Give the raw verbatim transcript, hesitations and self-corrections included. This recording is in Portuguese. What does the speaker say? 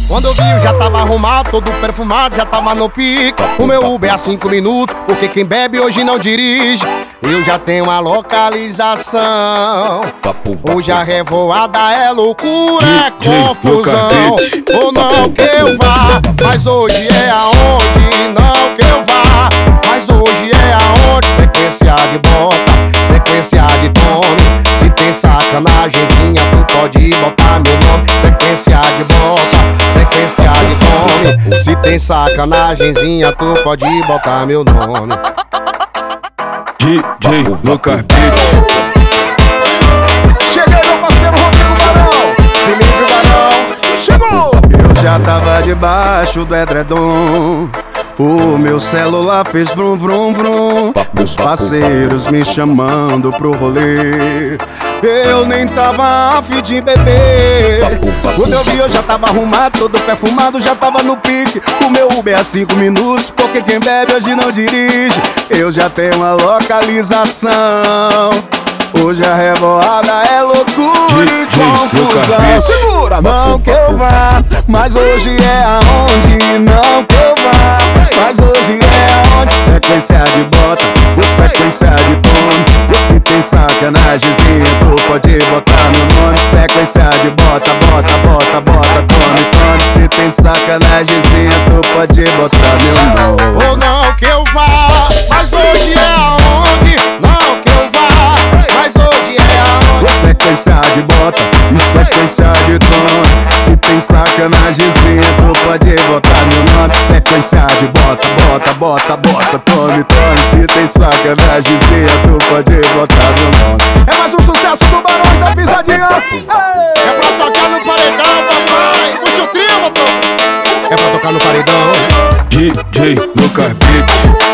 Quando eu vi eu já tava arrumado, todo perfumado, já tava no pique. O meu Uber é a cinco minutos, porque quem bebe hoje não dirige. Eu já tenho uma localização. Hoje a revoada é loucura, é confusão. Ou não que eu vá, mas hoje é aonde. Não que eu vá, mas hoje é aonde. Sequência de bota, sequência de tome. Se tem sacanagemzinha, tu pode botar meu nome. Sequência de bota, sequência de tome. Se tem sacanagemzinha, tu pode botar meu nome. D J Lucas Beats. Cheguei, meu parceiro Rodrigo Barão. Felipe Barão, chegou. Eu já tava debaixo do edredom. O meu celular fez vrum vrum vrum. Meus parceiros me chamando pro rolê. Eu nem tava afim de beber. Quando eu vi eu já tava arrumado, todo perfumado, já tava no pique. O meu Uber é cinco minutos, porque quem bebe hoje não dirige. Eu já tenho uma localização. Hoje a revoada é loucura e confusão. Segura, não que eu vá, mas hoje é aonde. Não que eu vá, mas hoje é aonde. Sequência de bota, sequência de tome. Se tem sacanagemzinha, tu pode botar meu nome. Sequência de bota, bota, bota, bota, tome, tome. Se tem sacanagemzinha, tu pode botar meu nome. Ou não que eu vá, mas hoje é aonde. Não que eu vá, mas hoje é aonde. Sequência de bota e sequência de tome. Se tem sacanagemzinha, tu pode botar meu nome. Sequência de bota, bota, bota, bota, tome, tome. Se tem sacanagemzinha, tu pode botar meu nome. É mais um sucesso do Barões da Pisadinha. É pra tocar no paredão, papai. Puxa o trio, motor. É pra tocar no paredão. D J Lucas Beats.